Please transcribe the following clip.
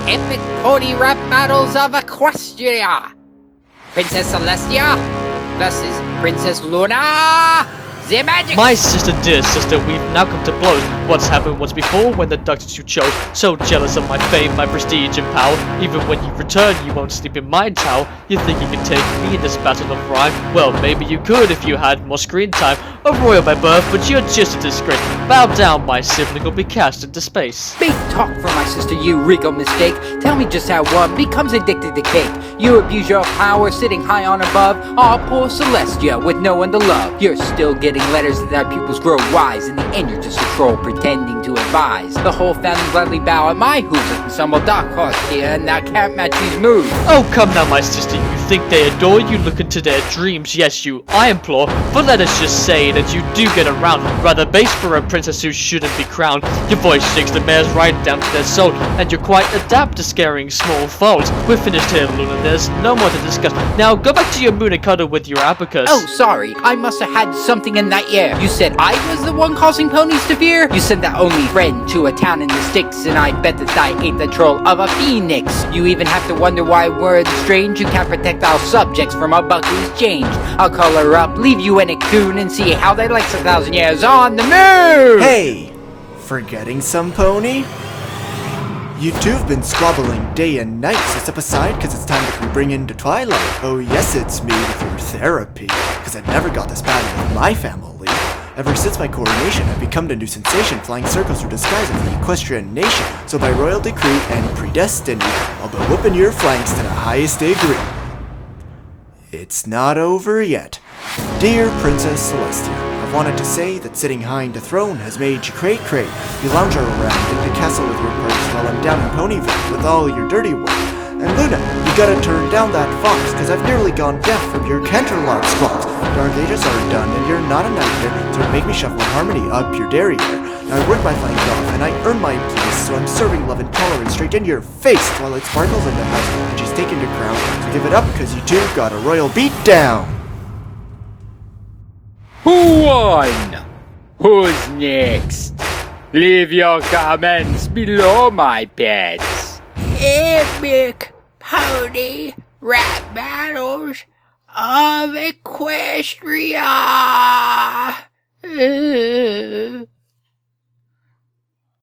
epic pony rap battles of Equestria. Princess Celestia versus Princess Luna. The magic. My sister, dear sister, we've now come to blows. What's happened once before when the ducks you chose. So jealous of my fame, my prestige and power. Even when you return, you won't sleep in my tower. You think you can take me in this battle of rhyme? Well, maybe you could if you had more screen time. A royal by birth, but you're just a disgrace. Bow down, my sibling will be cast into space. Big talk from my sister, you regal mistake. Tell me just how one becomes addicted to cake. You abuse your power, sitting high on above. Aw, poor Celestia, with no one to love. You're still getting letters that our pupils grow wise. In the end, you're just a troll pretending to advise. The whole family gladly bow at my hooves. And some will dark horse here, and I can't match these moves. Oh, come now, my sister, you think they adore you? Look into their dreams, yes, you, I implore. But let us just say that you do get around. Rather base for a princess who shouldn't be crowned. Your voice shakes the mares right down to their soul, and you're quite adept to scaring small foes. We're finished here, Luna, there's no more to discuss. Now go back to your moon and cuddle with your abacus. Oh, sorry, I must have had something in that air. You said I was the one causing ponies to fear? You sent that only friend to a town in the sticks, and I bet that I ain't the troll of a phoenix. You even have to wonder why words strange. You can't protect our subjects from a buck who's changed. I'll call her up, leave you in a coon, and see how they like 1,000 years on the moon! Hey! Forgetting some pony? You two have been squabbling day and night, so step aside, cause it's time to bring in the twilight. Oh yes, it's me with your therapy, cause I never got this bad with my family. Ever since my coronation, I've become the new sensation, flying circles through the skies of the equestrian nation. So by royal decree and predestiny, I'll be whooping your flanks to the highest degree. It's not over yet. Dear Princess Celestia, I've wanted to say that sitting behind the throne has made you cray-cray. You lounge around in the castle with your purse while I'm down in Ponyville with all your dirty work. And Luna, you gotta turn down that fox, cause I've nearly gone deaf from your Canterlot squawks. Dark ages are done and you're not a nightmare, so make me shuffle harmony up your derriere. Now I work my flank off and I earn my place, so I'm serving love and tolerance straight in your face. Twilight sparkles in the house and she's taking your crown, so give it up cause you two got a royal beat down. Who won? Who's next? Leave your comments below, my pets. Epic pony rap battles of Equestria.